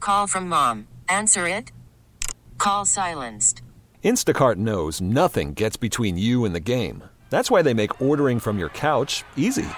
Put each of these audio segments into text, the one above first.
Call from mom. Answer it. Call silenced. Instacart knows nothing gets between you and the game. That's why they make ordering from your couch easy.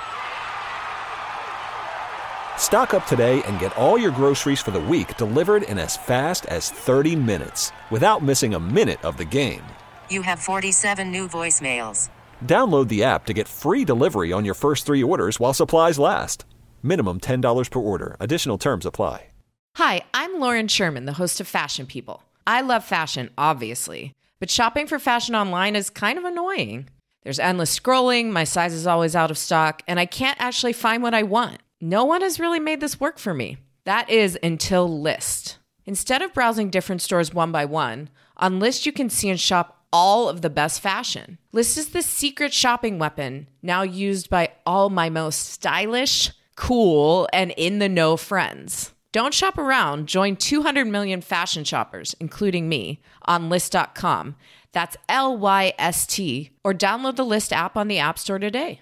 Stock up today and get all your groceries for the week delivered in as fast as 30 minutes without missing a minute of the game. You have 47 new voicemails. Download the app to get free delivery on your first 3 orders while supplies last. Minimum $10 per order. Additional terms apply. Hi, I'm Lauren Sherman, the host of Fashion People. I love fashion, obviously, but shopping for fashion online is kind of annoying. There's endless scrolling, my size is always out of stock, and I can't actually find what I want. No one has really made this work for me. That is until Lyst. Instead of browsing different stores one by one, on Lyst you can see and shop all of the best fashion. Lyst is the secret shopping weapon now used by all my most stylish, cool, and in-the-know friends. Don't shop around. Join 200 million fashion shoppers, including me, on Lyst.com. That's Lyst, or download the Lyst app on the App Store today.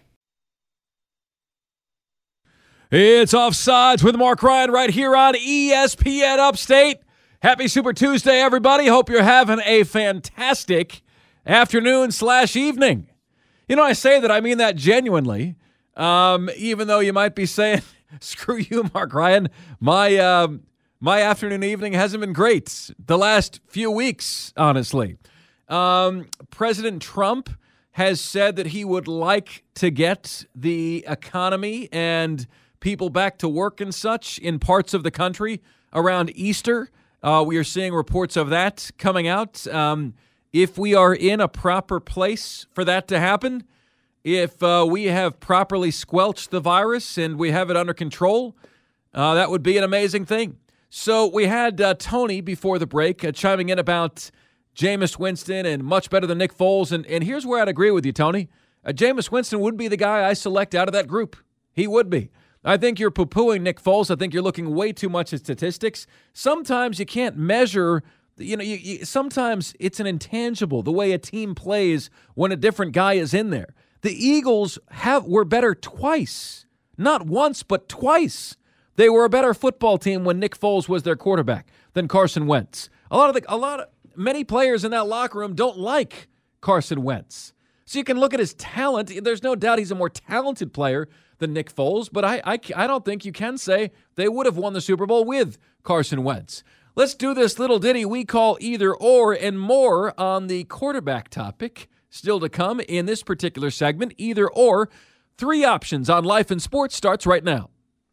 It's Offsides with Mark Ryan right here on ESPN Upstate. Happy Super Tuesday, everybody. Hope you're having a fantastic afternoon/evening. You know, I say that, I mean that genuinely, even though you might be saying, screw you, Mark Ryan. My afternoon, evening hasn't been great the last few weeks, honestly. President Trump has said that he would like to get the economy and people back to work and such in parts of the country around Easter. We are seeing reports of that coming out. If we are in a proper place for that to happen, if we have properly squelched the virus and we have it under control, that would be an amazing thing. So we had Tony before the break chiming in about Jameis Winston and much better than Nick Foles. And here's where I'd agree with you, Tony. Jameis Winston would be the guy I select out of that group. He would be. I think you're poo-pooing Nick Foles. I think you're looking way too much at statistics. Sometimes you can't measure, sometimes it's an intangible, the way a team plays when a different guy is in there. The Eagles were better twice. Not once, but twice. They were a better football team when Nick Foles was their quarterback than Carson Wentz. Many players in that locker room don't like Carson Wentz. So you can look at his talent. There's no doubt he's a more talented player than Nick Foles, but I don't think you can say they would have won the Super Bowl with Carson Wentz. Let's do this little ditty we call Either Or, and more on the quarterback topic still to come in this particular segment. Either Or, 3 options on Life and Sports starts right now.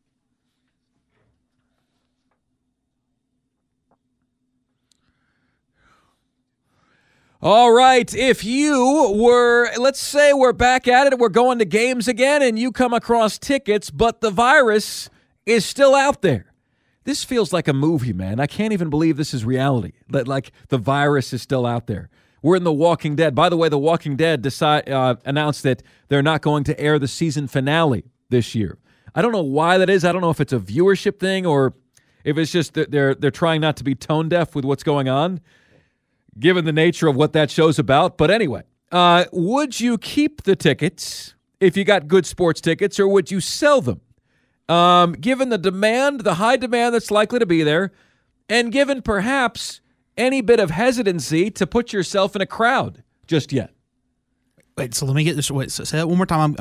All right, if you were, let's say we're back at it, we're going to games again, and you come across tickets, but the virus is still out there. This feels like a movie, man. I can't even believe this is reality, that like the virus is still out there. We're in The Walking Dead. By the way, The Walking Dead announced that they're not going to air the season finale this year. I don't know why that is. I don't know if it's a viewership thing or if it's just that they're trying not to be tone deaf with what's going on, given the nature of what that show's about. But anyway, would you keep the tickets if you got good sports tickets, or would you sell them? Given the demand, the high demand that's likely to be there, and given perhaps any bit of hesitancy to put yourself in a crowd just yet. Wait, so let me get this. Wait, so say that one more time.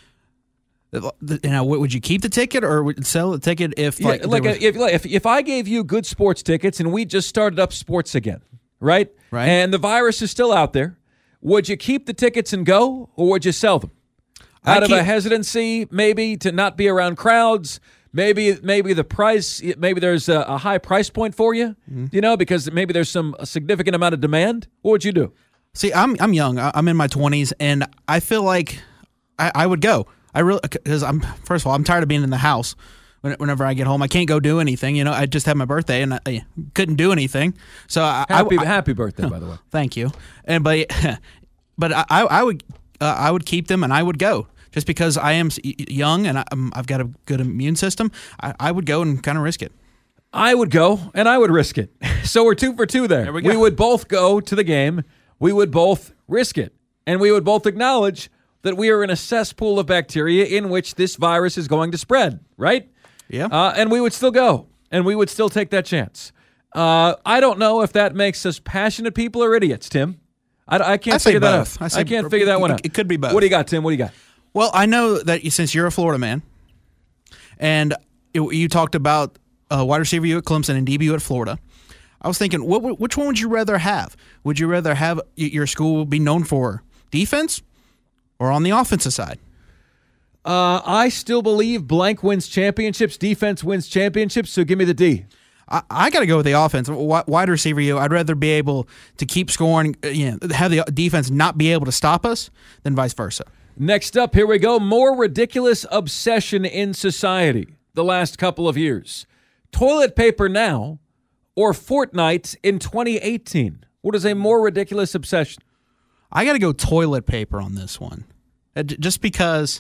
Would you keep the ticket or would sell the ticket if if I gave you good sports tickets and we just started up sports again? Right? And the virus is still out there. Would you keep the tickets and go, or would you sell them? Out of a hesitancy, maybe, to not be around crowds, maybe the price, maybe there's a high price point for you, because maybe there's a significant amount of demand. What would you do? See, I'm young. I'm in my 20s, and I feel like I would go. I really, because first of all, I'm tired of being in the house. Whenever I get home, I can't go do anything. I just had my birthday and I couldn't do anything. So happy birthday, by the way. Thank you. But I would keep them and I would go just because I am young and I've got a good immune system. I would go and kind of risk it. I would go and I would risk it. So we're 2 for 2 there. We would both go to the game. We would both risk it, and we would both acknowledge that we are in a cesspool of bacteria in which this virus is going to spread. Right? Yeah. And we would still go. and we would still take that chance. I don't know if that makes us passionate people or idiots, Tim. I can't figure that out. I can't figure that one out. It could be both. What do you got, Tim? What do you got? Well, I know that since you're a Florida man, and you talked about wide receiver you at Clemson and DB at Florida, I was thinking, which one would you rather have? Would you rather have your school be known for defense or on the offensive side? I still believe blank wins championships, defense wins championships, so give me the D. I got to go with the offense. Wide receiver, I'd rather be able to keep scoring, have the defense not be able to stop us than vice versa. Next up, here we go. More ridiculous obsession in society the last couple of years. Toilet paper now or Fortnite in 2018? What is a more ridiculous obsession? I got to go toilet paper on this one. Just because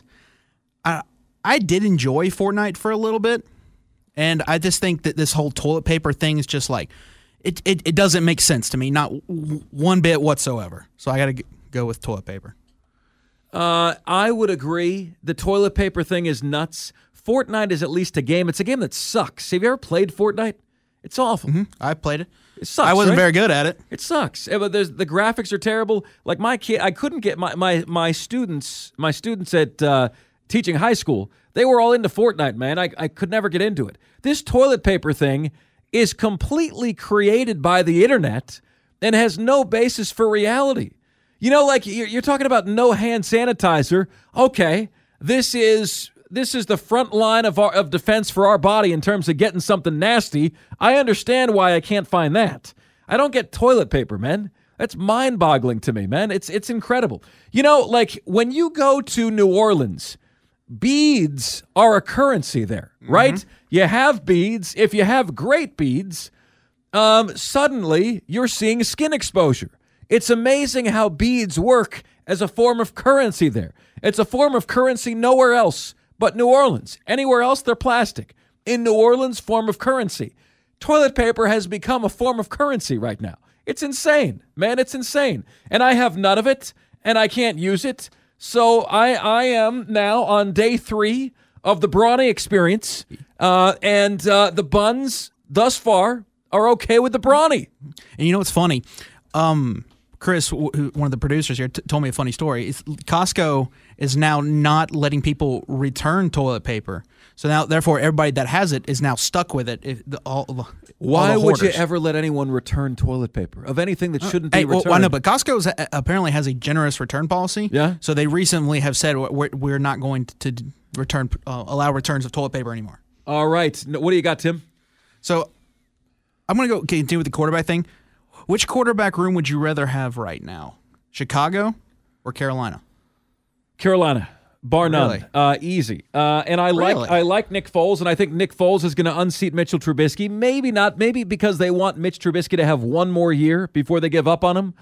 I did enjoy Fortnite for a little bit. And I just think that this whole toilet paper thing is just like, it doesn't make sense to me, not one bit whatsoever. So I got to go with toilet paper. I would agree. The toilet paper thing is nuts. Fortnite is at least a game. It's a game that sucks. Have you ever played Fortnite? It's awful. Mm-hmm. I played it. It sucks. I wasn't right? very good at it. It sucks. But the graphics are terrible. Like my kid, I couldn't get my students at teaching high school. They were all into Fortnite, man. I could never get into it. This toilet paper thing is completely created by the internet and has no basis for reality. You know, like you're talking about no hand sanitizer. Okay, this is the front line of defense for our body in terms of getting something nasty. I understand why I can't find that. I don't get toilet paper, man. That's mind-boggling to me, man. It's incredible. You know, like when you go to New Orleans, beads are a currency there, right? Mm-hmm. You have beads. If you have great beads, suddenly you're seeing skin exposure. It's amazing how beads work as a form of currency there. It's a form of currency nowhere else but New Orleans. Anywhere else, they're plastic. In New Orleans, form of currency. Toilet paper has become a form of currency right now. It's insane, man. It's insane. And I have none of it, and I can't use it. So I am now on day 3 of the Brawny experience, and the buns thus far are okay with the Brawny. And you know what's funny? Chris, one of the producers here, told me a funny story. Costco is now not letting people return toilet paper. So now, therefore, everybody that has it is now stuck with it. Why would you ever let anyone return toilet paper of anything that shouldn't be returned? Well, I know, but Costco apparently has a generous return policy. Yeah. So they recently have said we're not going to allow returns of toilet paper anymore. All right. What do you got, Tim? So I'm going to go continue with the quarterback thing. Which quarterback room would you rather have right now? Chicago or Carolina? Carolina, bar none. Really? Easy. And I like Nick Foles, and I think Nick Foles is going to unseat Mitchell Trubisky. Maybe not. Maybe because they want Mitch Trubisky to have one more year before they give up on him.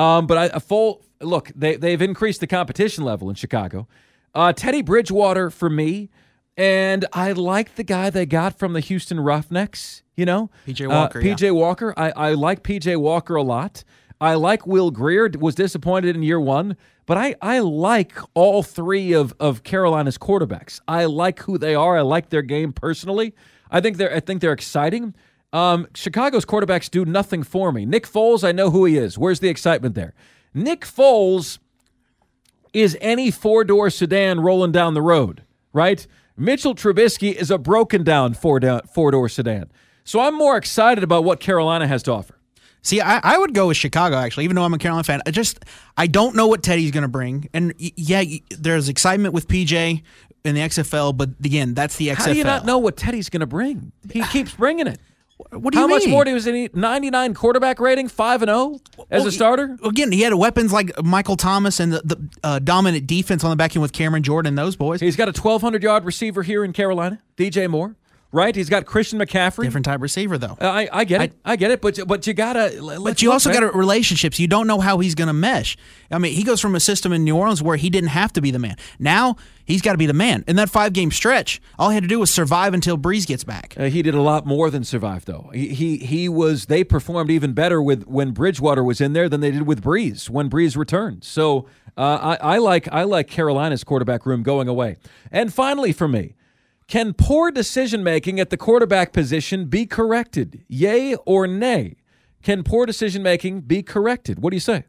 Look, they've increased the competition level in Chicago. Teddy Bridgewater for me, and I like the guy they got from the Houston Roughnecks. You know, P.J. Walker. P.J. Walker. I like P.J. Walker a lot. I like Will Grier. Was disappointed in year 1, but I like all 3 of Carolina's quarterbacks. I like who they are. I like their game personally. I think they're exciting. Chicago's quarterbacks do nothing for me. Nick Foles, I know who he is. Where's the excitement there? Nick Foles is any 4-door sedan rolling down the road, right? Mitchell Trubisky is a broken down 4-door sedan. So I'm more excited about what Carolina has to offer. See, I would go with Chicago, actually, even though I'm a Carolina fan. I don't know what Teddy's going to bring. And, yeah, there's excitement with PJ in the XFL, but, again, that's the XFL. How do you not know what Teddy's going to bring? He keeps bringing it. What do you mean? How much more do he need? 99 quarterback rating, 5-0 as a starter? Again, he had weapons like Michael Thomas and the dominant defense on the back end with Cameron Jordan and those boys. He's got a 1,200-yard receiver here in Carolina, DJ Moore. Right, he's got Christian McCaffrey. Different type receiver, though. I get it. But you gotta. But you also got relationships. You don't know how he's going to mesh. I mean, he goes from a system in New Orleans where he didn't have to be the man. Now he's got to be the man. In that 5-game stretch, all he had to do was survive until Breeze gets back. He did a lot more than survive, though. They performed even better when Bridgewater was in there than they did with Breeze when Breeze returned. So I like Carolina's quarterback room going away. And finally, for me, Can poor decision-making at the quarterback position be corrected? Yay or nay? Can poor decision-making be corrected? What do you say?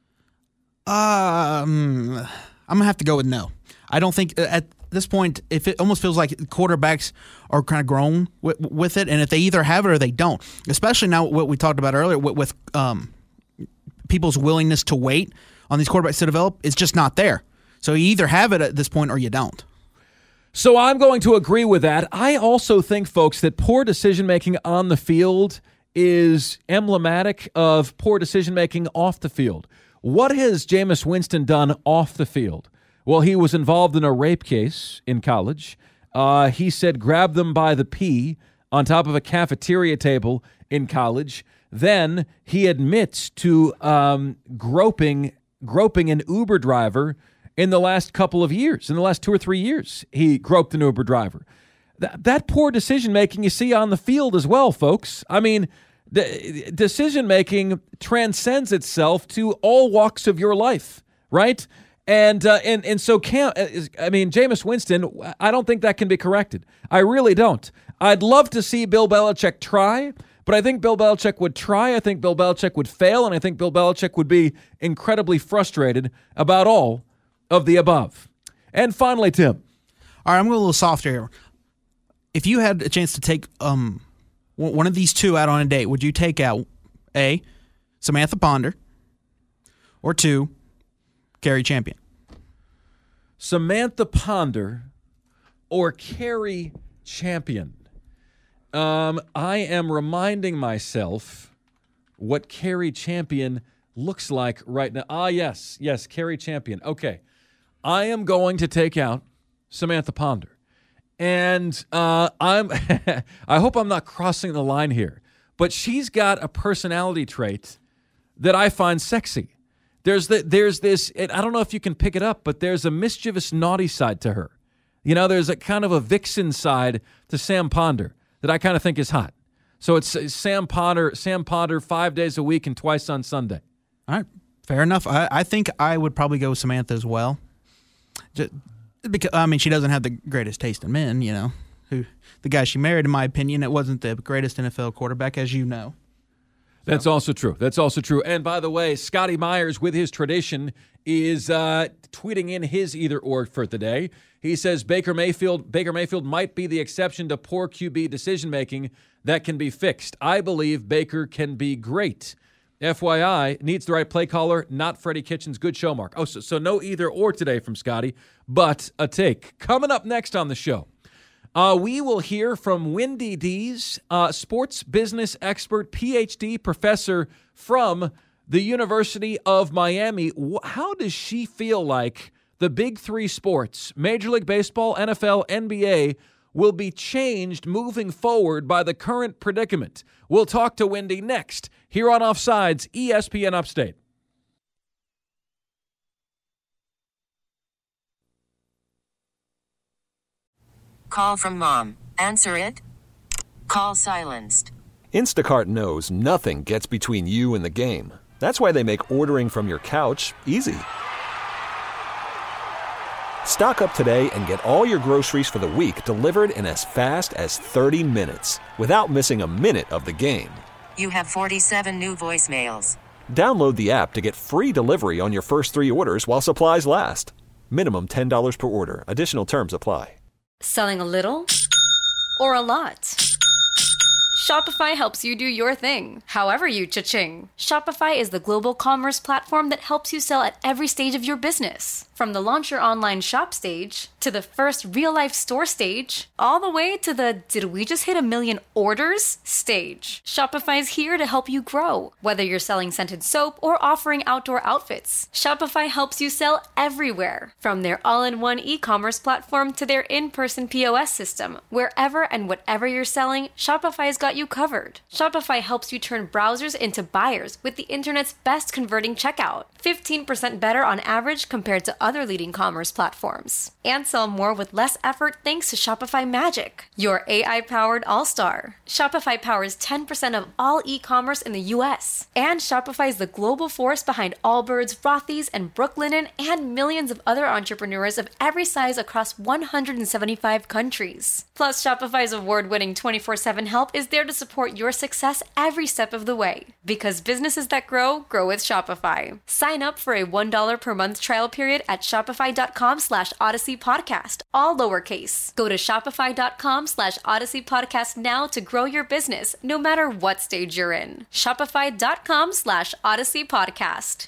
I'm going to have to go with no. I don't think at this point, if it almost feels like quarterbacks are kind of grown with it, and if they either have it or they don't, especially now what we talked about earlier with people's willingness to wait on these quarterbacks to develop, it's just not there. So you either have it at this point or you don't. So I'm going to agree with that. I also think, folks, that poor decision-making on the field is emblematic of poor decision-making off the field. What has Jameis Winston done off the field? Well, he was involved in a rape case in college. He said grab them by the pee on top of a cafeteria table in college. Then he admits to groping an Uber driver in the last couple of years. In the last 2 or 3 years, he groped an Uber driver. That poor decision-making you see on the field as well, folks. I mean, the decision-making transcends itself to all walks of your life, right? And so Jameis Winston, I don't think that can be corrected. I really don't. I'd love to see Bill Belichick try, but I think Bill Belichick would try. I think Bill Belichick would fail, and I think Bill Belichick would be incredibly frustrated about all of the above. And finally, Tim. All right, I'm going a little softer here. If you had a chance to take one of these two out on a date, would you take out A, Samantha Ponder, or 2, Carrie Champion? Samantha Ponder or Carrie Champion? I am reminding myself what Carrie Champion looks like right now. Yes, Carrie Champion. Okay. I am going to take out Samantha Ponder. And I hope I'm not crossing the line here, but she's got a personality trait that I find sexy. There's this, I don't know if you can pick it up, but there's a mischievous, naughty side to her. You know, there's a kind of a vixen side to Sam Ponder that I kind of think is hot. So it's Sam Ponder 5 days a week and twice on Sunday. All right, fair enough. I think I would probably go with Samantha as well. Because, I mean, she doesn't have the greatest taste in men, you know. The guy she married, in my opinion, it wasn't the greatest NFL quarterback, as you know. That's also true. And by the way, Scotty Myers, with his tradition, is tweeting in his either-or for today. He says Baker Mayfield might be the exception to poor QB decision-making that can be fixed. I believe Baker can be great. FYI, needs the right play caller, not Freddie Kitchens. Good show, Mark. Oh, so no either-or today from Scotty, but a take. Coming up next on the show, we will hear from Wendy Dees, sports business expert, PhD professor from the University of Miami. How does she feel like the big three sports, Major League Baseball, NFL, NBA, will be changed moving forward by the current predicament? We'll talk to Wendy next here on Offsides, ESPN Upstate. Call from mom. Answer it. Call silenced. Instacart knows nothing gets between you and the game. That's why they make ordering from your couch easy. Stock up today and get all your groceries for the week delivered in as fast as 30 minutes without missing a minute of the game. You have 47 new voicemails. Download the app to get free delivery on your first 3 orders while supplies last. Minimum $10 per order. Additional terms apply. Selling a little or a lot? Shopify helps you do your thing, however you cha-ching. Shopify is the global commerce platform that helps you sell at every stage of your business. From the launch your online shop stage, to the first real-life store stage, all the way to the did we just hit 1 million orders stage. Shopify's here to help you grow. Whether you're selling scented soap or offering outdoor outfits, Shopify helps you sell everywhere. From their all-in-one e-commerce platform to their in-person POS system, wherever and whatever you're selling, Shopify's got you covered. Shopify helps you turn browsers into buyers with the internet's best converting checkout, 15% better on average compared to other leading commerce platforms. And sell more with less effort thanks to Shopify Magic, your AI-powered all-star. Shopify powers 10% of all e-commerce in the US. And Shopify is the global force behind Allbirds, Rothy's, and Brooklinen, and millions of other entrepreneurs of every size across 175 countries. Plus, Shopify's award-winning 24/7 help is there to support your success every step of the way. Because businesses that grow, grow with Shopify. Sign up for a $1 per month trial period at shopify.com/Odyssey Podcast, all lowercase. Go to shopify.com/Odyssey Podcast now to grow your business, no matter what stage you're in. Shopify.com/Odyssey Podcast.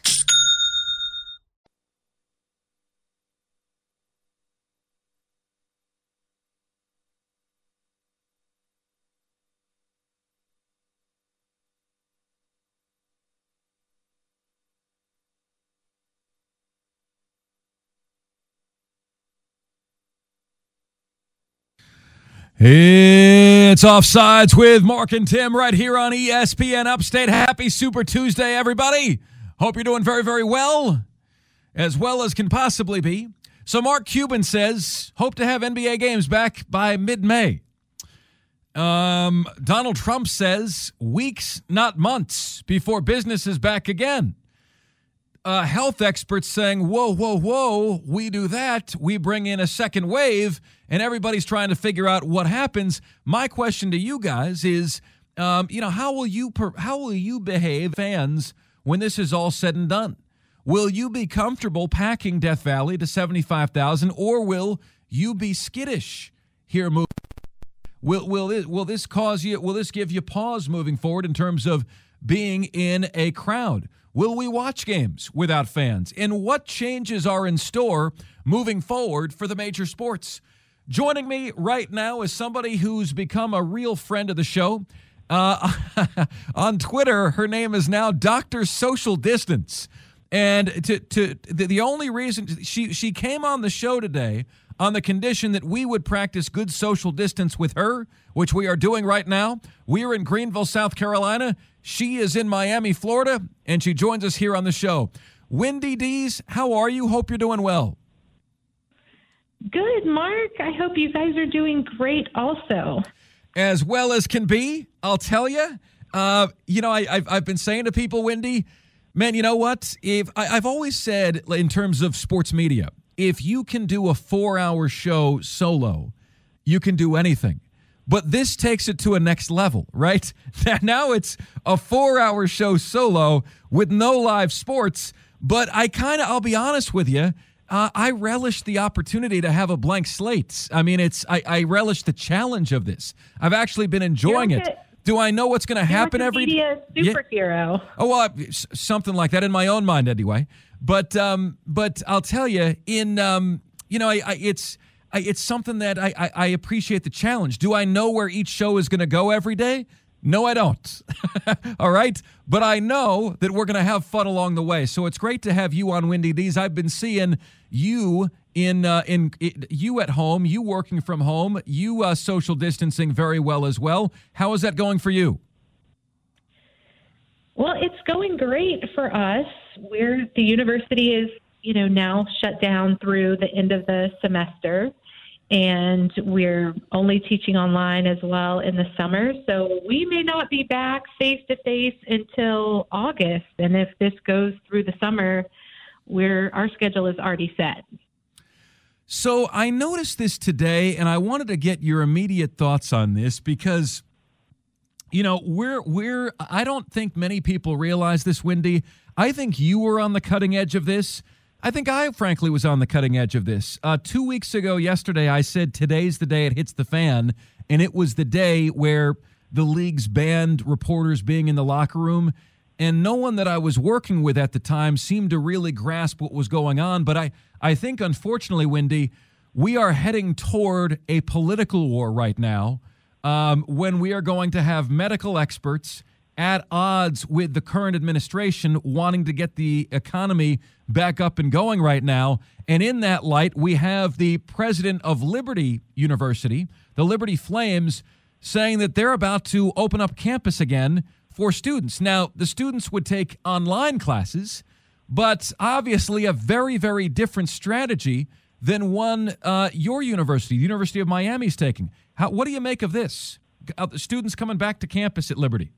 It's Offsides with Mark and Tim right here on ESPN Upstate. Happy Super Tuesday, everybody. Hope you're doing very, very well as can possibly be. So Mark Cuban says, hope to have NBA games back by mid-May. Donald Trump says, weeks, not months, before business is back again. Health experts saying, whoa, we do that. We bring in a second wave, and everybody's trying to figure out what happens. My question to you guys is, how will you behave, fans, when this is all said and done? Will you be comfortable packing Death Valley to 75,000, or will you be skittish here moving? Will this give you pause moving forward in terms of being in a crowd? Will we watch games without fans? And what changes are in store moving forward for the major sports? Joining me right now is somebody who's become a real friend of the show. On Twitter, her name is now Dr. Social Distance. And the only reason she came on the show today on the condition that we would practice good social distance with her, which we are doing right now. We are in Greenville, South Carolina. She is in Miami, Florida, and she joins us here on the show. Wendy Dees, how are you? Hope you're doing well. Good, Mark. I hope you guys are doing great also. As well as can be, I'll tell you. I've been saying to people, Wendy, man, you know what? I've always said in terms of sports media, if you can do a 4-hour show solo, you can do anything. But this takes it to a next level, right? Now it's a 4-hour show solo with no live sports. But I'll be honest with you, I relish the opportunity to have a blank slate. I mean, I relish the challenge of this. I've actually been enjoying it. Do I know what's going to happen every day? Media superhero. Yeah. Oh, well, something like that in my own mind anyway. But I'll tell you, it's something that I appreciate the challenge. Do I know where each show is going to go every day? No, I don't. All right. But I know that we're going to have fun along the way. So it's great to have you on, Wendy Dees. I've been seeing you you at home, you working from home, you social distancing very well as well. How is that going for you? Well, it's going great for us. The university is, now shut down through the end of the semester, and we're only teaching online as well in the summer. So we may not be back face-to-face until August. And if this goes through the summer, our schedule is already set. So I noticed this today, and I wanted to get your immediate thoughts on this because, I don't think many people realize this, Wendy. I think you were on the cutting edge of this. I think I, frankly, was on the cutting edge of this. 2 weeks ago yesterday, I said today's the day it hits the fan, and it was the day where the leagues banned reporters being in the locker room, and no one that I was working with at the time seemed to really grasp what was going on. But I think, unfortunately, Wendy, we are heading toward a political war right now when we are going to have medical experts at odds with the current administration wanting to get the economy back up and going right now. And in that light, we have the president of Liberty University, the Liberty Flames, saying that they're about to open up campus again for students. Now, the students would take online classes, but obviously a very, very different strategy than one your university, the University of Miami, is taking. What do you make of this? The students coming back to campus at Liberty?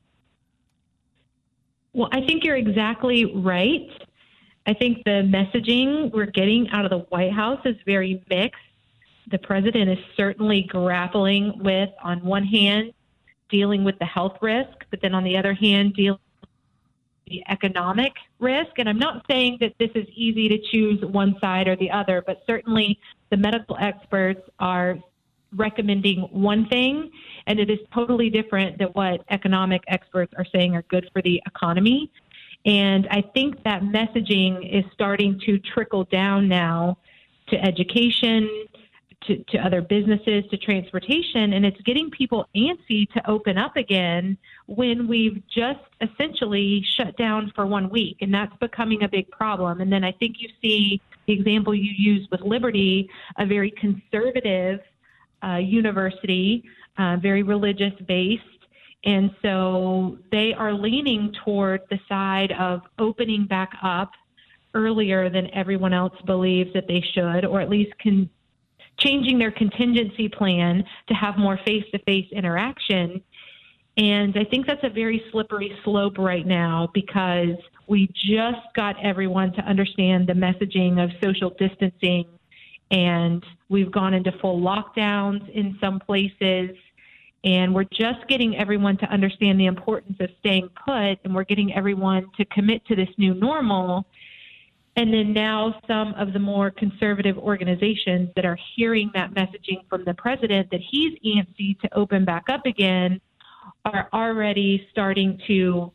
Well, I think you're exactly right. I think the messaging we're getting out of the White House is very mixed. The president is certainly grappling with, on one hand, dealing with the health risk, but then on the other hand, dealing with the economic risk. And I'm not saying that this is easy to choose one side or the other, but certainly the medical experts are recommending one thing, and it is totally different than what economic experts are saying are good for the economy. And I think that messaging is starting to trickle down now to education, to other businesses, to transportation, and it's getting people antsy to open up again when we've just essentially shut down for 1 week, and that's becoming a big problem. And then I think you see the example you used with Liberty, a very conservative university, very religious-based, and so they are leaning toward the side of opening back up earlier than everyone else believes that they should, or at least changing their contingency plan to have more face-to-face interaction. And I think that's a very slippery slope right now, because we just got everyone to understand the messaging of social distancing, and we've gone into full lockdowns in some places, and we're just getting everyone to understand the importance of staying put, and we're getting everyone to commit to this new normal. And then now some of the more conservative organizations that are hearing that messaging from the president that he's antsy to open back up again are already starting to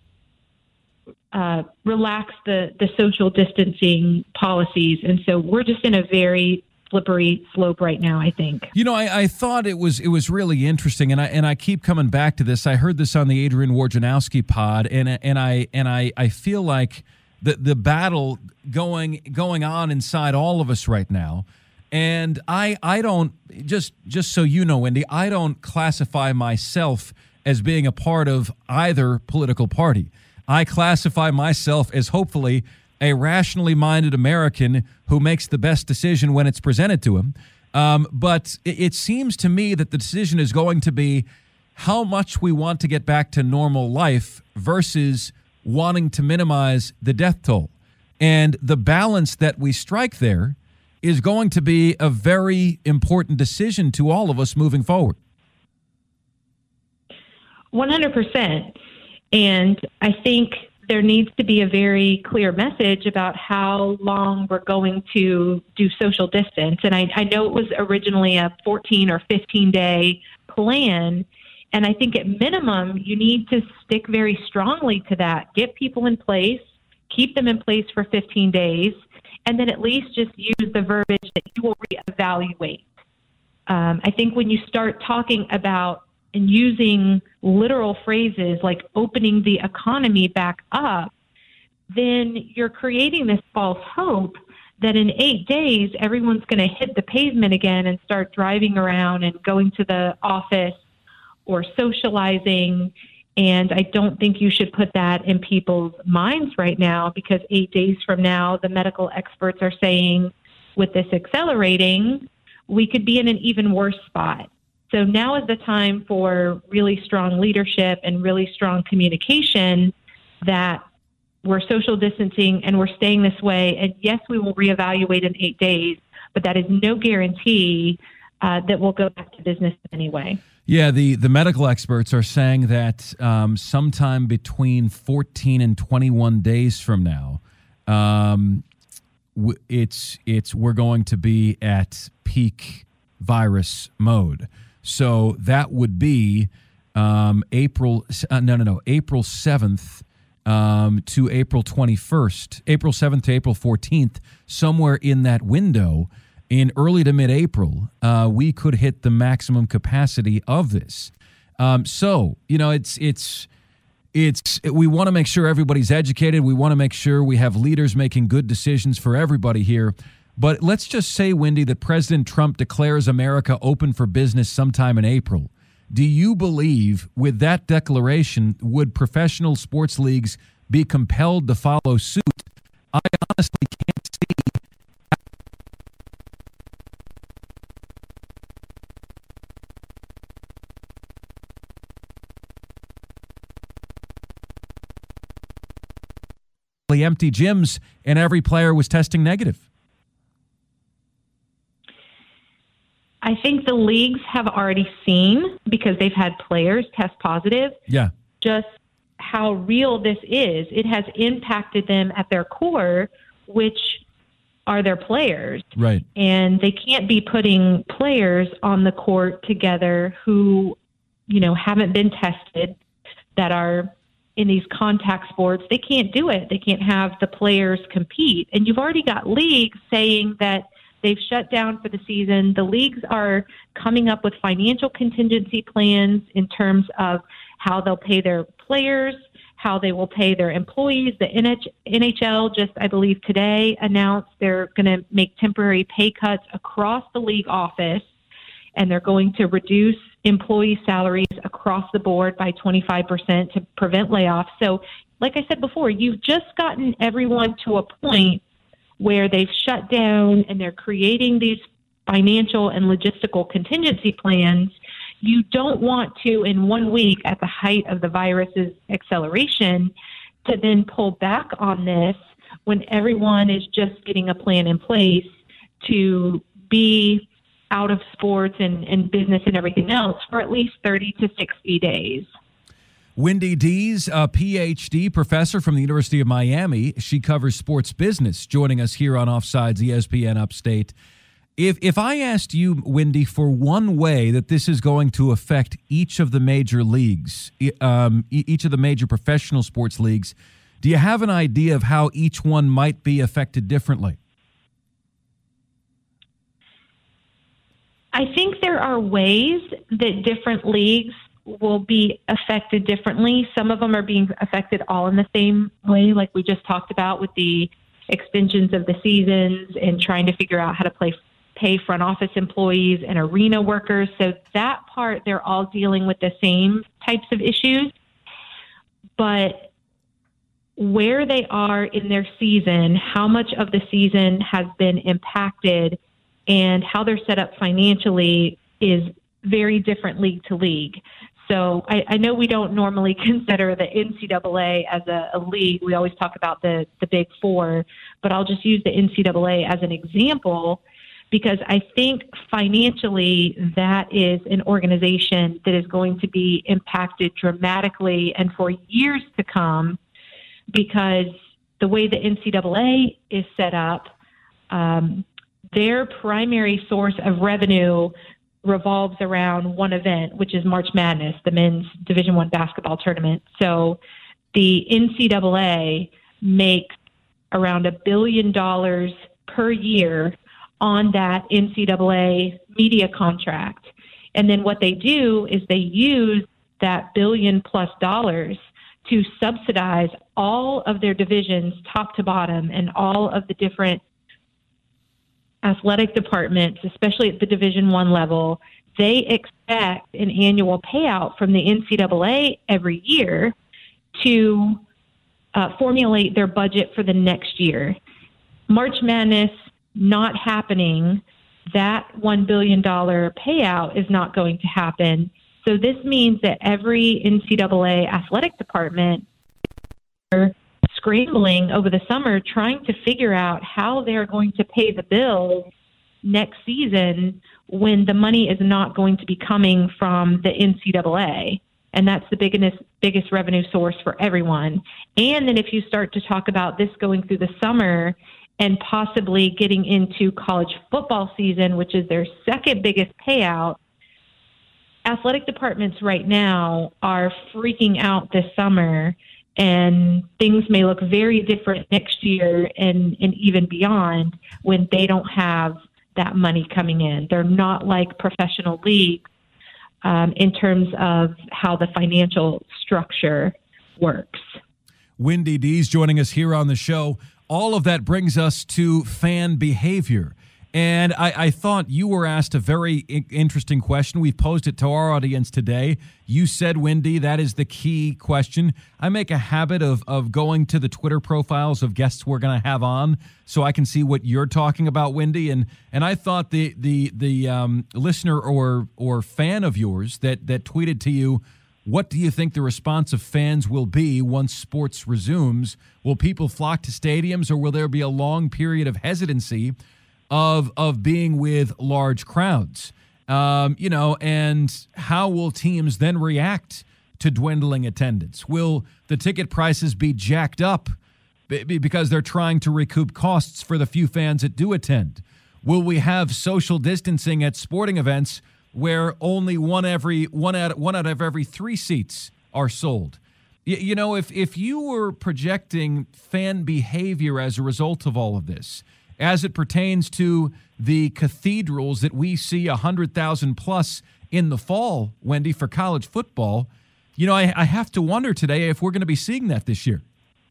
relax the social distancing policies. And so we're just in a very slippery slope right now, I think. You know, I thought it was really interesting, and I keep coming back to this. I heard this on the Adrian Wojnarowski pod, and I feel like the battle going on inside all of us right now. And I don't, just so you know, Wendy, I don't classify myself as being a part of either political party. I classify myself as hopefully a rationally minded American who makes the best decision when it's presented to him. But it seems to me that the decision is going to be how much we want to get back to normal life versus wanting to minimize the death toll. And the balance that we strike there is going to be a very important decision to all of us moving forward. 100%. And I think there needs to be a very clear message about how long we're going to do social distance. And I know it was originally a 14 or 15-day plan. And I think at minimum, you need to stick very strongly to that. Get people in place, keep them in place for 15 days, and then at least just use the verbiage that you will reevaluate. I think when you start talking about and using literal phrases like opening the economy back up, then you're creating this false hope that in 8 days, everyone's going to hit the pavement again and start driving around and going to the office or socializing. And I don't think you should put that in people's minds right now, because 8 days from now, the medical experts are saying with this accelerating, we could be in an even worse spot. So now is the time for really strong leadership and really strong communication that we're social distancing and we're staying this way. And yes, we will reevaluate in 8 days, but that is no guarantee that we'll go back to business anyway. Yeah, the medical experts are saying that sometime between 14 and 21 days from now, we're going to be at peak virus mode. So that would be April 7th to April 21st, April 7th to April 14th, somewhere in that window. In early to mid-April, we could hit the maximum capacity of this. So, you know, we want to make sure everybody's educated. We want to make sure we have leaders making good decisions for everybody here. But let's just say, Wendy, that President Trump declares America open for business sometime in April. Do you believe with that declaration, would professional sports leagues be compelled to follow suit? I honestly can't see. Empty gyms and every player was testing negative. I think the leagues have already seen, because they've had players test positive, just how real this is. It has impacted them at their core, which are their players. Right. And they can't be putting players on the court together who, haven't been tested, that are in these contact sports. They can't do it. They can't have the players compete. And you've already got leagues saying that they've shut down for the season. The leagues are coming up with financial contingency plans in terms of how they'll pay their players, how they will pay their employees. The NHL just, I believe today, announced they're going to make temporary pay cuts across the league office, and they're going to reduce employee salaries across the board by 25% to prevent layoffs. So, like I said before, you've just gotten everyone to a point where they've shut down and they're creating these financial and logistical contingency plans. You don't want to, in 1 week at the height of the virus's acceleration, to then pull back on this when everyone is just getting a plan in place to be out of sports and business and everything else for at least 30 to 60 days. Wendy Dees, a Ph.D. professor from the University of Miami. She covers sports business, joining us here on Offsides, ESPN Upstate. If I asked you, Wendy, for one way that this is going to affect each of the major leagues, each of the major professional sports leagues, do you have an idea of how each one might be affected differently? I think there are ways that different leagues will be affected differently. Some of them are being affected all in the same way, like we just talked about with the extensions of the seasons and trying to figure out how to pay front office employees and arena workers. So that part, they're all dealing with the same types of issues. But where they are in their season, how much of the season has been impacted, and how they're set up financially is very different league to league. So I know we don't normally consider the NCAA as a league. We always talk about the Big Four, but I'll just use the NCAA as an example because I think financially that is an organization that is going to be impacted dramatically and for years to come, because the way the NCAA is set up, their primary source of revenue revolves around one event, which is March Madness, the men's Division I basketball tournament. So the NCAA makes around $1 billion per year on that NCAA media contract. And then what they do is they use that $1 billion+ to subsidize all of their divisions top to bottom and all of the different athletic departments, especially at the Division I level. They expect an annual payout from the NCAA every year to formulate their budget for the next year. March Madness not happening, that $1 billion payout is not going to happen. So this means that every NCAA athletic department are scrambling over the summer trying to figure out how they're going to pay the bills next season when the money is not going to be coming from the NCAA. And that's the biggest revenue source for everyone. And then if you start to talk about this going through the summer and possibly getting into college football season, which is their second biggest payout, athletic departments right now are freaking out this summer, and things may look very different next year and even beyond when they don't have that money coming in. They're not like professional leagues in terms of how the financial structure works. Wendy Dees joining us here on the show. All of that brings us to fan behavior. And I thought you were asked a very interesting question. We've posed it to our audience today. You said, Wendy, that is the key question. I make a habit of going to the Twitter profiles of guests we're going to have on so I can see what you're talking about, Wendy. And I thought the listener or fan of yours that tweeted to you, what do you think the response of fans will be once sports resumes? Will people flock to stadiums, or will there be a long period of hesitancy of being with large crowds? And how will teams then react to dwindling attendance? Will the ticket prices be jacked up because they're trying to recoup costs for the few fans that do attend? Will we have social distancing at sporting events where only one out of every 3 seats are sold? If you were projecting fan behavior as a result of all of this, as it pertains to the cathedrals that we see 100,000 plus in the fall, Wendy, for college football, I have to wonder today if we're going to be seeing that this year.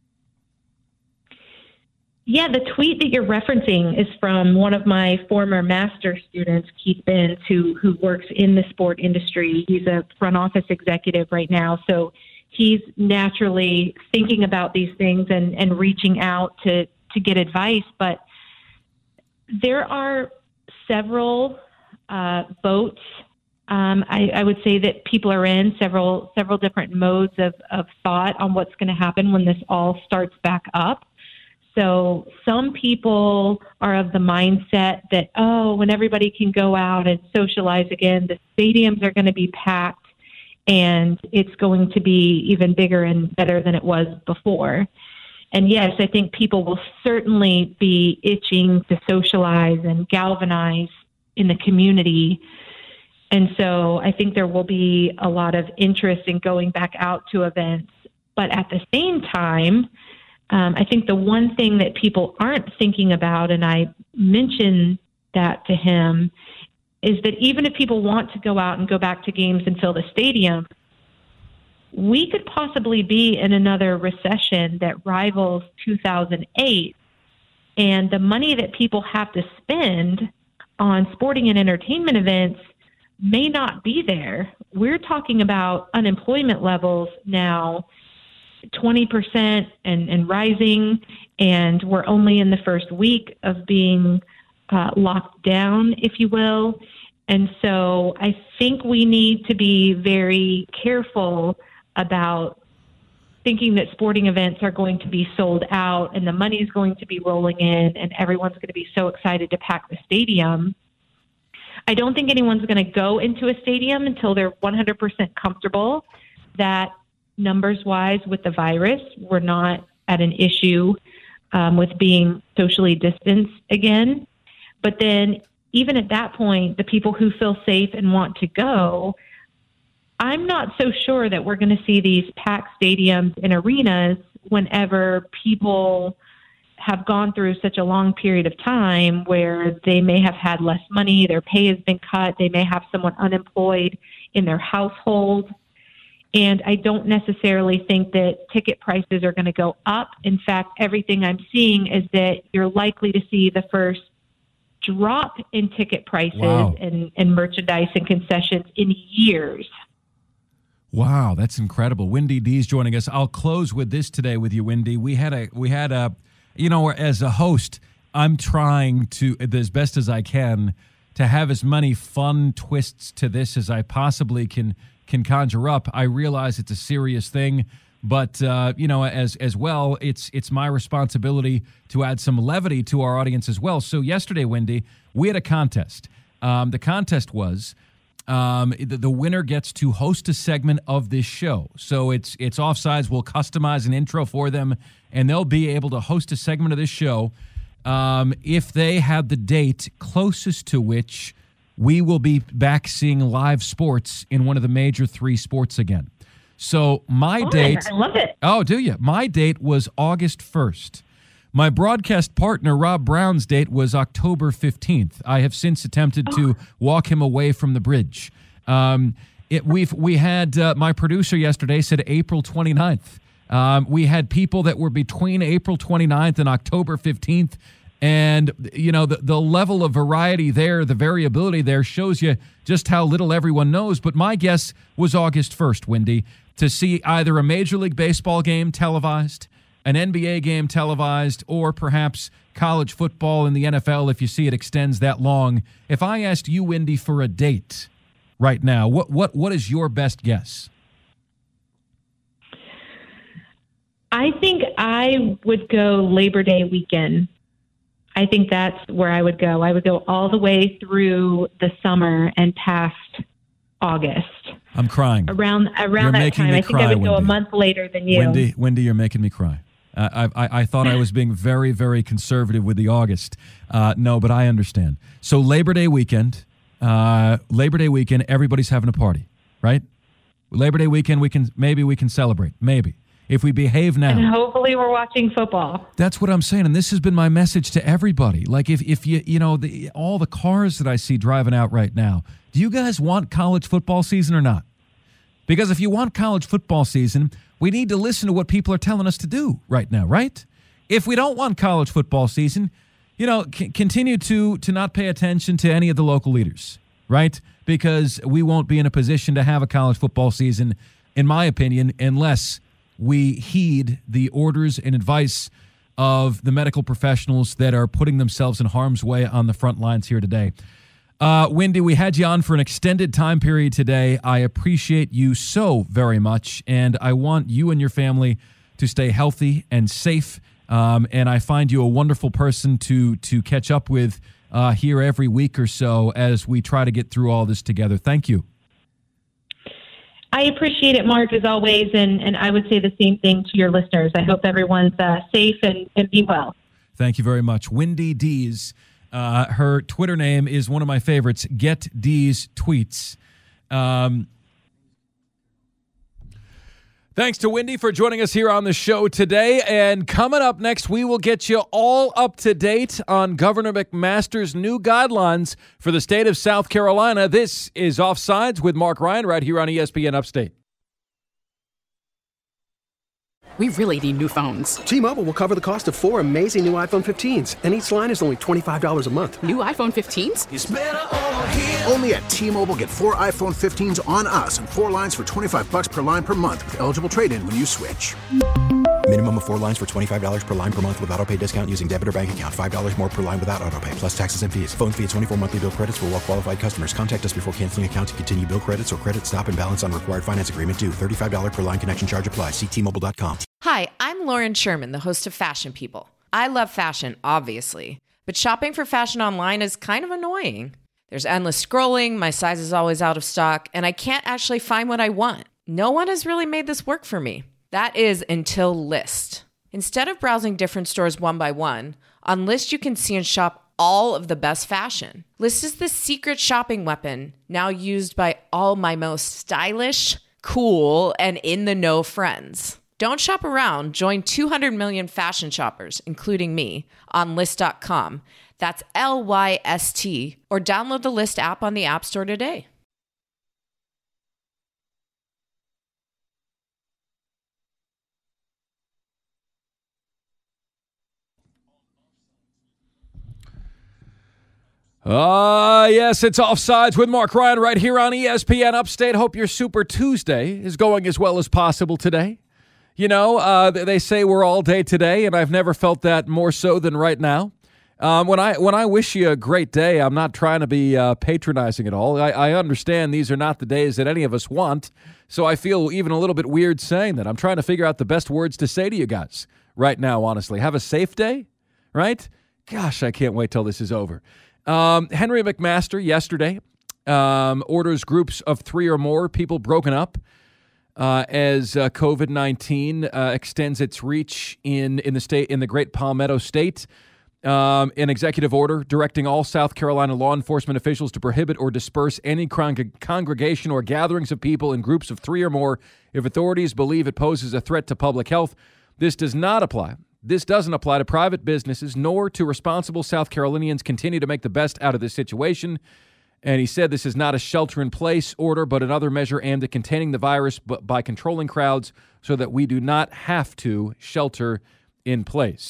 Yeah, the tweet that you're referencing is from one of my former master students, Keith Benz, who works in the sport industry. He's a front office executive right now, so he's naturally thinking about these things and reaching out to get advice. But there are several boats. I would say that people are in several different modes of thought on what's going to happen when this all starts back up. So some people are of the mindset that, when everybody can go out and socialize again, the stadiums are going to be packed and it's going to be even bigger and better than it was before. And yes, I think people will certainly be itching to socialize and galvanize in the community. And so I think there will be a lot of interest in going back out to events. But at the same time, I think the one thing that people aren't thinking about, and I mentioned that to him, is that even if people want to go out and go back to games and fill the stadium, we could possibly be in another recession that rivals 2008. And the money that people have to spend on sporting and entertainment events may not be there. We're talking about unemployment levels now 20% and rising, and we're only in the first week of being locked down, if you will. And so I think we need to be very careful about thinking that sporting events are going to be sold out and the money is going to be rolling in and everyone's going to be so excited to pack the stadium. I don't think anyone's going to go into a stadium until they're 100% comfortable that numbers-wise with the virus, we're not at an issue with being socially distanced again. But then even at that point, the people who feel safe and want to go, I'm not so sure that we're going to see these packed stadiums and arenas whenever people have gone through such a long period of time where they may have had less money, their pay has been cut, they may have someone unemployed in their household. And I don't necessarily think that ticket prices are going to go up. In fact, everything I'm seeing is that you're likely to see the first drop in ticket prices and merchandise and concessions in years. Wow, that's incredible. Wendy Dees joining us. I'll close with this today with you, Wendy. We had a, as a host, I'm trying to, as best as I can, to have as many fun twists to this as I possibly can conjure up. I realize it's a serious thing, but as well, it's my responsibility to add some levity to our audience as well. So yesterday, Wendy, we had a contest. The contest was the winner gets to host a segment of this show. So it's Offsides. We'll customize an intro for them, and they'll be able to host a segment of this show if they have the date closest to which we will be back seeing live sports in one of the major 3 sports again. So my date... I love it. Oh, do you? My date was August 1st. My broadcast partner, Rob Brown's date was October 15th. I have since attempted to walk him away from the bridge. We had my producer yesterday said April 29th. We had people that were between April 29th and October 15th. And, the level of variety there, the variability there shows you just how little everyone knows. But my guess was August 1st, Wendy, to see either a Major League Baseball game televised, an NBA game televised, or perhaps college football in the NFL if you see it extends that long. If I asked you, Wendy, for a date right now, what is your best guess? I think I would go Labor Day weekend. I think that's where I would go. I would go all the way through the summer and past August. I'm crying. Around that time. I think I would go a month later than you. Wendy, you're making me cry. I thought I was being very, very conservative with the August. No, but I understand. So Labor Day weekend, everybody's having a party, right? Labor Day weekend, we can celebrate. Maybe. If we behave now. And hopefully we're watching football. That's what I'm saying. And this has been my message to everybody. Like if you, all the cars that I see driving out right now, do you guys want college football season or not? Because if you want college football season, we need to listen to what people are telling us to do right now, right? If we don't want college football season, continue to not pay attention to any of the local leaders, right? Because we won't be in a position to have a college football season, in my opinion, unless we heed the orders and advice of the medical professionals that are putting themselves in harm's way on the front lines here today. Wendy, we had you on for an extended time period today. I appreciate you so very much, and I want you and your family to stay healthy and safe, and I find you a wonderful person to catch up with here every week or so as we try to get through all this together. Thank you. I appreciate it, Mark, as always, and I would say the same thing to your listeners. I hope everyone's safe and be well. Thank you very much. Wendy Dees, her Twitter name is one of my favorites, Get Dees Tweets. Thanks to Wendy for joining us here on the show today. And coming up next, we will get you all up to date on Governor McMaster's new guidelines for the state of South Carolina. This is Offsides with Mark Ryan right here on ESPN Upstate. We really need new phones. T-Mobile will cover the cost of 4 amazing new iPhone 15s, and each line is only $25 a month. New iPhone 15s? It's better over here. Only at T-Mobile, get 4 iPhone 15s on us and 4 lines for $25 per line per month with eligible trade-in when you switch. Minimum of 4 lines for $25 per line per month with autopay discount using debit or bank account. $5 more per line without autopay, plus taxes and fees. Phone fee at 24 monthly bill credits for well-qualified customers. Contact us before canceling account to continue bill credits or credit stop and balance on required finance agreement due. $35 per line connection charge applies. See T-Mobile.com. Hi, I'm Lauren Sherman, the host of Fashion People. I love fashion, obviously, but shopping for fashion online is kind of annoying. There's endless scrolling, my size is always out of stock, and I can't actually find what I want. No one has really made this work for me. That is until Lyst. Instead of browsing different stores one by one, on Lyst you can see and shop all of the best fashion. Lyst is the secret shopping weapon now used by all my most stylish, cool, and in-the-know friends. Don't shop around. Join 200 million fashion shoppers, including me, on Lyst.com. That's LYST. Or download the Lyst app on the App Store today. Yes, it's Offsides with Mark Ryan right here on ESPN Upstate. Hope your Super Tuesday is going as well as possible today. You know, they say we're all day today, and I've never felt that more so than right now. When I wish you a great day, I'm not trying to be patronizing at all. I understand these are not the days that any of us want, so I feel even a little bit weird saying that. I'm trying to figure out the best words to say to you guys right now, honestly. Have a safe day, right? Gosh, I can't wait till this is over. Henry McMaster yesterday orders groups of 3 or more people broken up as COVID-19 extends its reach in the Great Palmetto State. An executive order directing all South Carolina law enforcement officials to prohibit or disperse any congregation or gatherings of people in groups of 3 or more if authorities believe it poses a threat to public health. This doesn't apply to private businesses nor to responsible South Carolinians. Continue to make the best out of this situation. And he said this is not a shelter-in-place order, but another measure aimed at containing the virus by controlling crowds so that we do not have to shelter in place.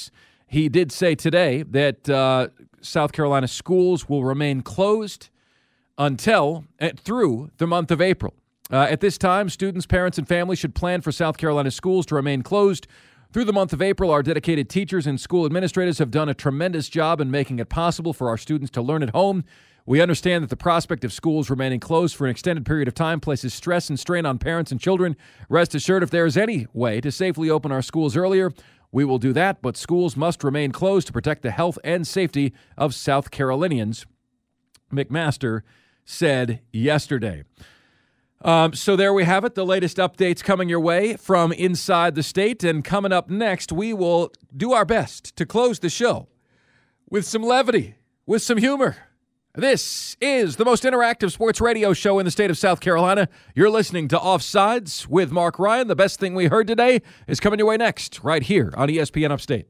he did say today that South Carolina schools will remain closed through the month of April. At this time, students, parents, and families should plan for South Carolina schools to remain closed through the month of April. Our dedicated teachers and school administrators have done a tremendous job in making it possible for our students to learn at home. We understand that the prospect of schools remaining closed for an extended period of time places stress and strain on parents and children. Rest assured, if there is any way to safely open our schools earlier, we will do that, but schools must remain closed to protect the health and safety of South Carolinians, McMaster said yesterday. So there we have it, the latest updates coming your way from inside the state. And coming up next, we will do our best to close the show with some levity, with some humor. This is the most interactive sports radio show in the state of South Carolina. You're listening to Offsides with Mark Ryan. The best thing we heard today is coming your way next, right here on ESPN Upstate.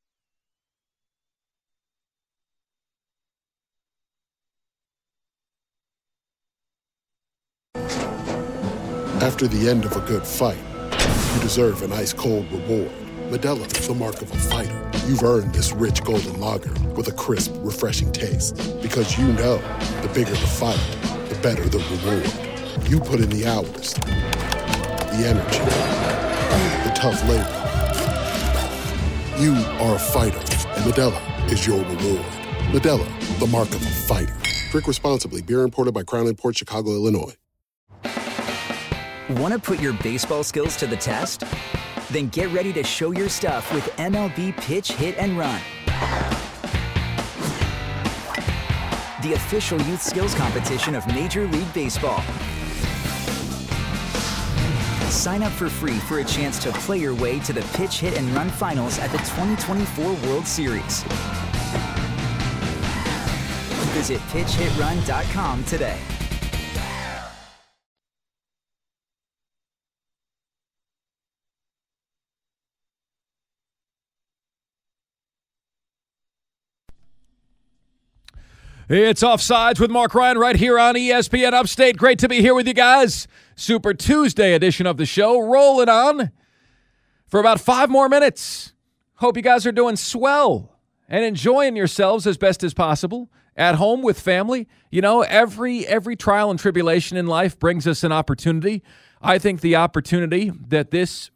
After the end of a good fight, you deserve an ice-cold reward. Modelo is the mark of a fighter. You've earned this rich golden lager with a crisp, refreshing taste. Because you know, the bigger the fight, the better the reward. You put in the hours, the energy, the tough labor. You are a fighter, and Modelo is your reward. Modelo, the mark of a fighter. Drink responsibly. Beer imported by Crown Imports, Chicago, Illinois. Want to put your baseball skills to the test? Then get ready to show your stuff with MLB Pitch, Hit, and Run. The official youth skills competition of Major League Baseball. Sign up for free for a chance to play your way to the Pitch, Hit, and Run finals at the 2024 World Series. Visit pitchhitrun.com today. It's Offsides with Mark Ryan right here on ESPN Upstate. Great to be here with you guys. Super Tuesday edition of the show. Rolling on for about 5 more minutes. Hope you guys are doing swell and enjoying yourselves as best as possible at home with family. You know, every trial and tribulation in life brings us an opportunity. I think the opportunity that this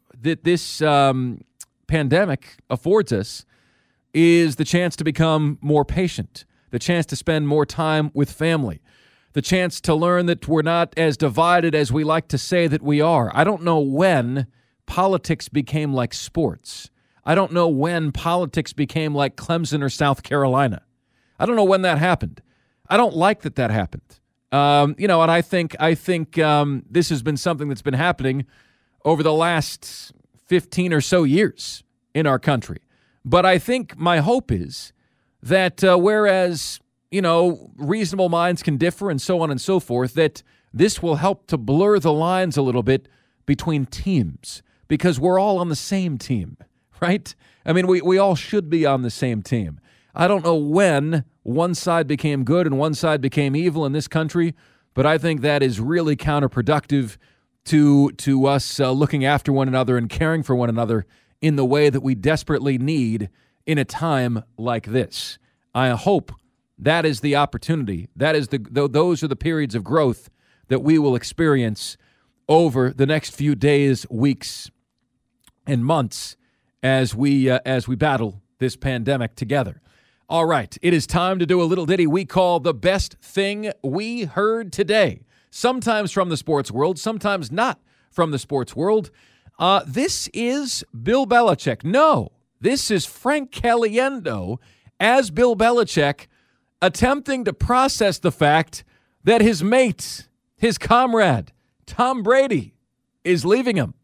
pandemic affords us is the chance to become more patient, the chance to spend more time with family, the chance to learn that we're not as divided as we like to say that we are. I don't know when politics became like sports. I don't know when politics became like Clemson or South Carolina. I don't know when that happened. I don't like that happened. And I think this has been something that's been happening over the last 15 or so years in our country. But I think my hope is that whereas, reasonable minds can differ and so on and so forth, that this will help to blur the lines a little bit between teams because we're all on the same team, right? I mean, we all should be on the same team. I don't know when one side became good and one side became evil in this country, but I think that is really counterproductive to us looking after one another and caring for one another in the way that we desperately need in a time like this. I hope that is the opportunity. Those are the periods of growth that we will experience over the next few days, weeks, and months as we battle this pandemic together. All right, it is time to do a little ditty we call The Best Thing We Heard Today. Sometimes from the sports world, sometimes not from the sports world. This is Bill Belichick. No. This is Frank Caliendo as Bill Belichick attempting to process the fact that his mate, his comrade, Tom Brady, is leaving him.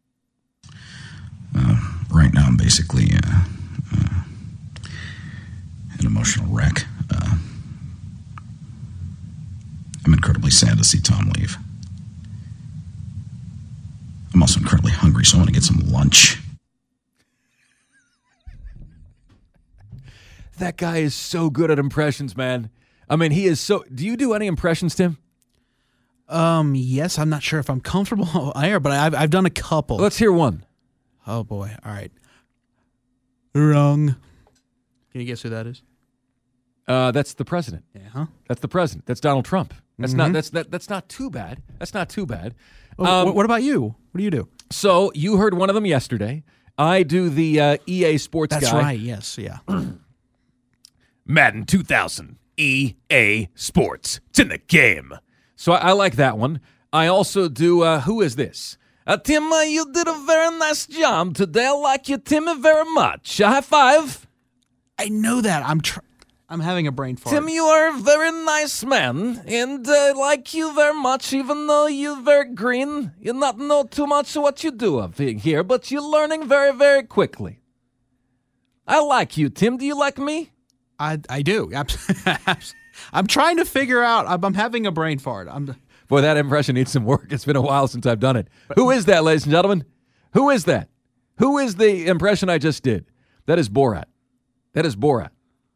Right now, I'm basically an emotional wreck. I'm incredibly sad to see Tom leave. I'm also incredibly hungry, so I want to get some lunch. That guy is so good at impressions, man. I mean, he is so... Do you do any impressions, Tim? Yes. I'm not sure if I'm comfortable there, but I've done a couple. Let's hear one. Oh, boy. All right. Wrong. Can you guess who that is? That's the president. Yeah, huh? That's the president. That's Donald Trump. That's not too bad. That's not too bad. What about you? What do you do? So you heard one of them yesterday. I do the EA Sports That's guy. right. Yes. Yeah. Madden 2000 EA Sports. It's in the game. So I like that one. I also do, who is this? Tim, you did a very nice job today. I like you, Tim, very much. High five. I know that. I'm having a brain fart. Tim, you are a very nice man, and I like you very much, even though you're very green. You not know too much of what you do up here, but you're learning very, very quickly. I like you, Tim. Do you like me? I do. I'm trying to figure out. I'm having a brain fart. Boy, that impression needs some work. It's been a while since I've done it. Who is that, ladies and gentlemen? Who is that? Who is the impression I just did? That is Borat. That is Borat.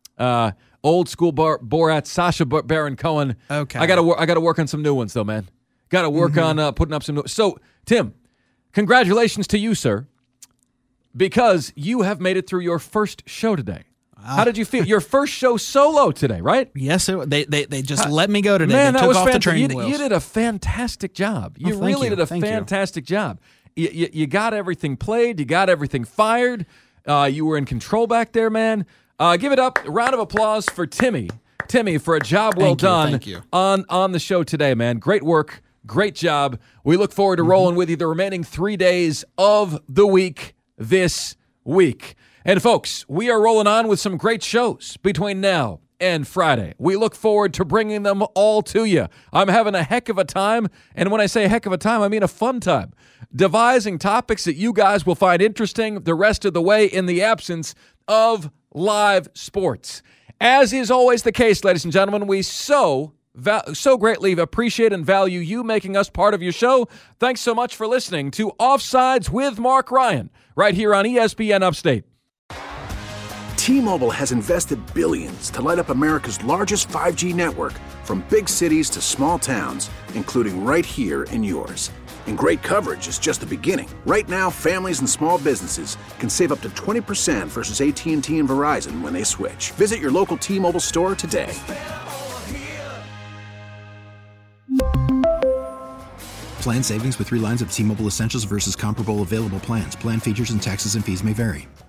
Old school Borat, Sacha Baron Cohen. Okay. I gotta work on some new ones though, man. Got to work on putting up some new. So, Tim, congratulations to you, sir, because you have made it through your first show today. How did you feel? Your first show solo today, right? Yes, they just let me go today. Man, they that took was off the training wheels. You did a fantastic job. You really did a fantastic job. You got everything played. You got everything fired. You were in control back there, man. Give it up. A round of applause for Timmy. Timmy, for a job well done thank you. on the show today, man. Great work. Great job. We look forward to rolling with you the remaining 3 days of the week this week. And folks, we are rolling on with some great shows between now and Friday. We look forward to bringing them all to you. I'm having a heck of a time, and when I say heck of a time, I mean a fun time, devising topics that you guys will find interesting the rest of the way in the absence of live sports. As is always the case, ladies and gentlemen, we so greatly appreciate and value you making us part of your show. Thanks so much for listening to Offsides with Mark Ryan, right here on ESPN Upstate. T-Mobile has invested billions to light up America's largest 5G network, from big cities to small towns, including right here in yours. And great coverage is just the beginning. Right now, families and small businesses can save up to 20% versus AT&T and Verizon when they switch. Visit your local T-Mobile store today. Plan savings with 3 lines of T-Mobile Essentials versus comparable available plans. Plan features and taxes and fees may vary.